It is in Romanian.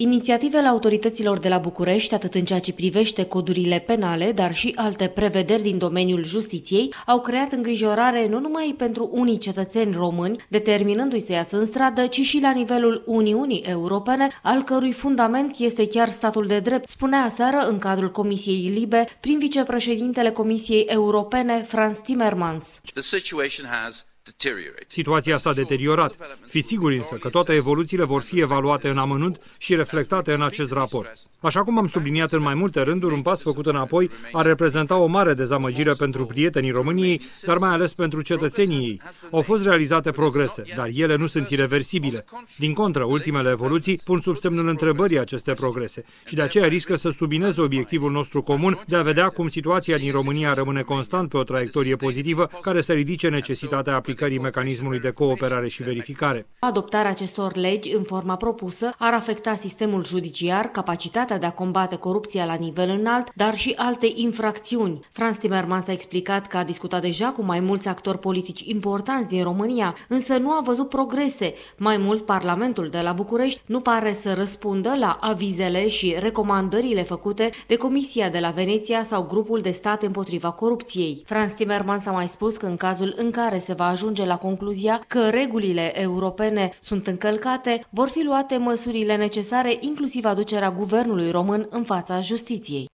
Inițiativele autorităților de la București, atât în ceea ce privește codurile penale, dar și alte prevederi din domeniul justiției, au creat îngrijorare nu numai pentru unii cetățeni români, determinându-i să iasă în stradă, ci și la nivelul Uniunii Europene, al cărui fundament este chiar statul de drept, spunea aseară în cadrul Comisiei Libe, prin vicepreședintele Comisiei Europene, Frans Timmermans. Situația s-a deteriorat. Fiți siguri însă că toate evoluțiile vor fi evaluate în amănunt și reflectate în acest raport. Așa cum am subliniat în mai multe rânduri, un pas făcut înapoi ar reprezenta o mare dezamăgire pentru prietenii României, dar mai ales pentru cetățenii ei. Au fost realizate progrese, dar ele nu sunt ireversibile. Din contră, ultimele evoluții pun sub semnul întrebării aceste progrese și de aceea riscă să submineze obiectivul nostru comun de a vedea cum situația din România rămâne constant pe o traiectorie pozitivă care să ridice necesitatea aplicării mecanismului de cooperare și verificare. Adoptarea acestor legi în forma propusă ar afecta sistemul judiciar, capacitatea de a combate corupția la nivel înalt, dar și alte infracțiuni. Frans Timmermans a explicat că a discutat deja cu mai mulți actori politici importanți din România, însă nu a văzut progrese. Mai mult, Parlamentul de la București nu pare să răspundă la avizele și recomandările făcute de Comisia de la Veneția sau Grupul de Stat împotriva corupției. Frans Timmermans a mai spus că în cazul în care se va ajunge la concluzia că regulile europene sunt încălcate, vor fi luate măsurile necesare, inclusiv aducerea guvernului român în fața justiției.